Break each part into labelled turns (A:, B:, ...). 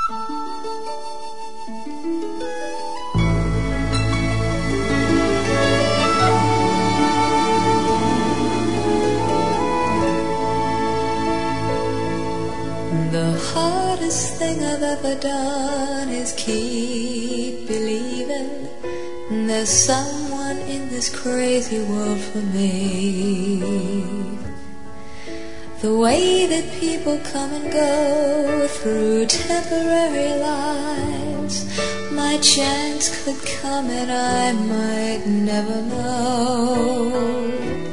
A: The hardest thing I've ever done is keep believing there's someone in this crazy world for me. The way that people come and go through temporary lives, my chance could come and I might never know.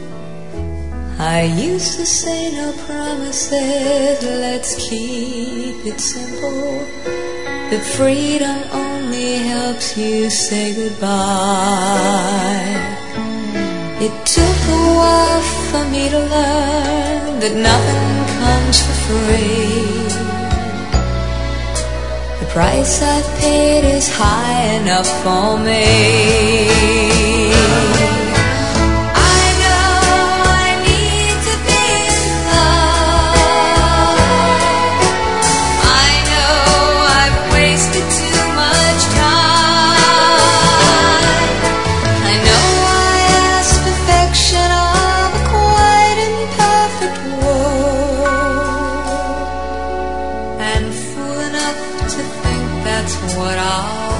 A: I used to say no promises, let's keep it simple. That freedom only helps you say goodbye. It took a while for me to learn that nothing comes for free. The price I've paid is high enough for me. What I'll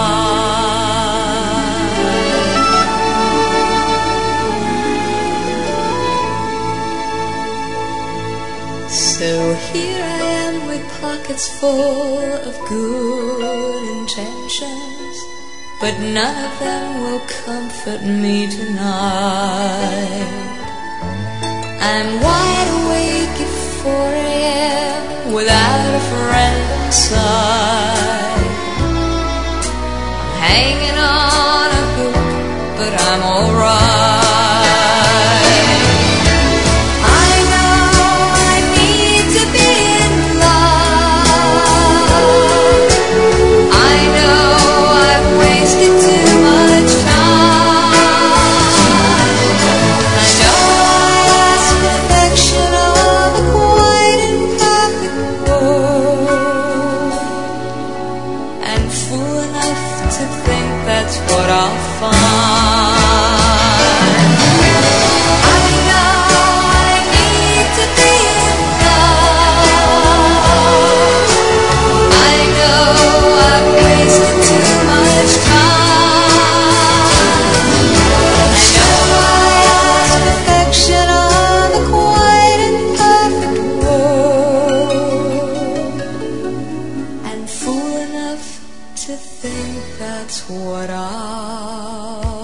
A: find. So here I am with pockets full of good intentions, but none of them will comfort me tonight. I'm wide awake at 4 a.m. without a friend inside. Hanging on a hook, but I'm alright. I know I need to be in love. I know I've wasted too much time. I know I ask perfection of a quite imperfect world, and fool enough to think that's what I'll find. I know I need to be in love. I know I've wasted too much time. I know I ask perfection of a quite imperfect world, and fool enough to think that's what I'll